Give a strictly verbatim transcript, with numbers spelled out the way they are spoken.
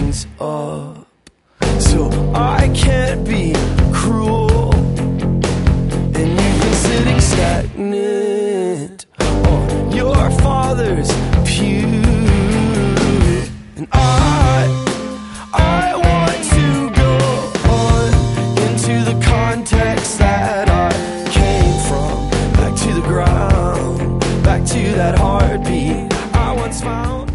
things up. So I can't be cruel, and you've been sitting stagnant on your father's pew. And I, I want to go on into the context that I came from, back to the ground, back to that heartbeat I once found.